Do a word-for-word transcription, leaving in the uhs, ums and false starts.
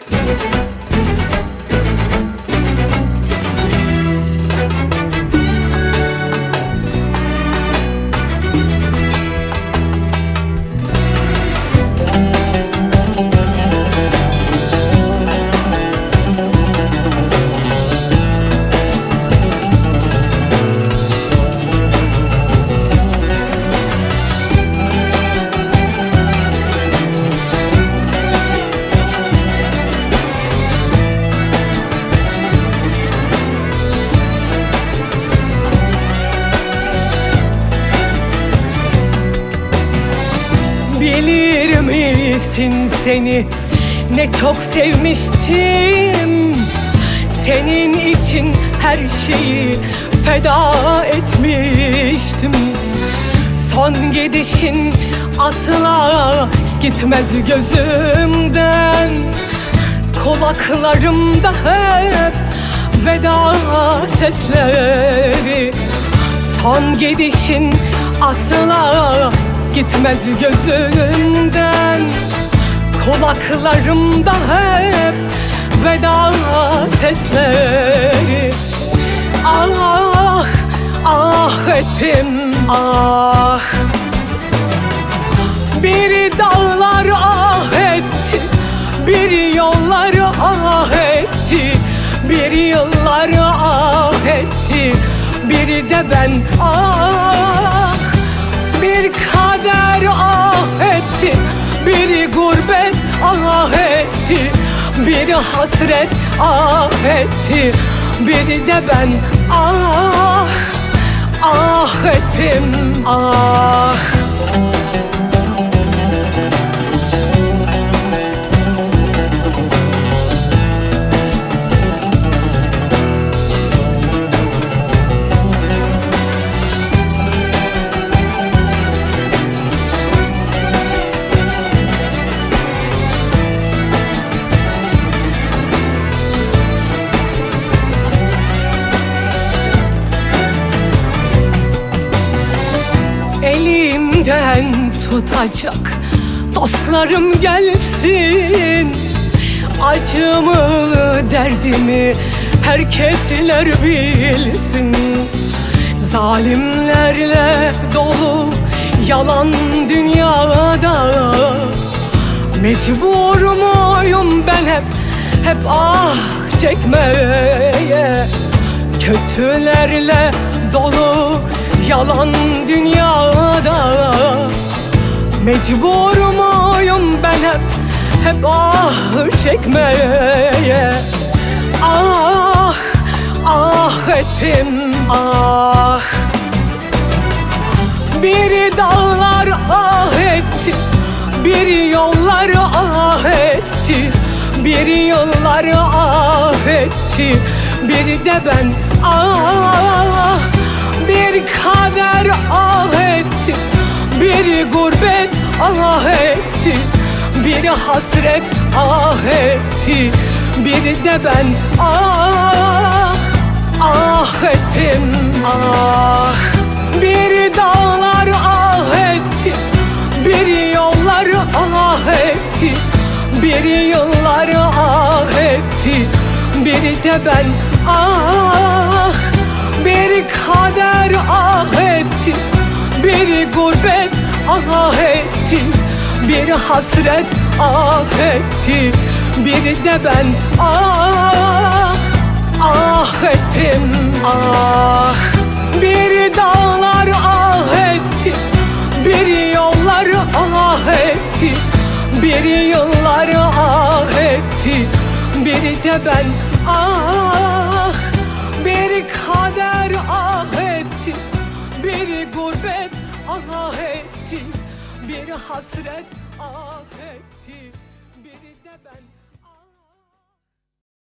Bilir misin seni ne çok sevmiştim. Senin için her şeyi feda etmiştim. Son gidişin asla gitmez gözümden. Kulaklarımda hep veda sesleri. Son gidişin asla gitmez gözümden. Kulaklarımda hep veda sesleri. Ah, ah ettim ah. Bir dağlar ah etti, bir yollar ah etti, bir yıllar ah etti, bir de ben ah. Bir kader ah etti, bir gurbet ah etti, bir hasret ah etti, bir de ben ah, ah ettim ah. Elimden tutacak dostlarım gelsin. Acımı, derdimi herkesler bilsin. Zalimlerle dolu yalan dünyada. Mecbur muyum ben hep, hep ah çekmeye. Kötülerle dolu yalan dünyada. Mecbur muyum ben hep, hep ah çekmeye. Ah, ah ettim ah. Bir dağlar ah etti, bir yollar ah etti, bir yıllar ah etti, bir de ben ah. Bir kader ah etti, bir gurbet ah etti, bir hasret ah etti, bir de ben ah, ah ettim ah. Bir dağlar ah etti, bir yollar ah etti, bir yıllar ah etti, bir de ben ah. Bir kader ah etti, bir gurbet ah etti, bir hasret ah etti, bir de ben ah, ah ettim ah. Bir dağlar ah etti, bir yollar ah etti, bir yıllar ah etti, bir de ben ah. Bir kader ah etti, bir gurbet ah etti, bir hasret ah.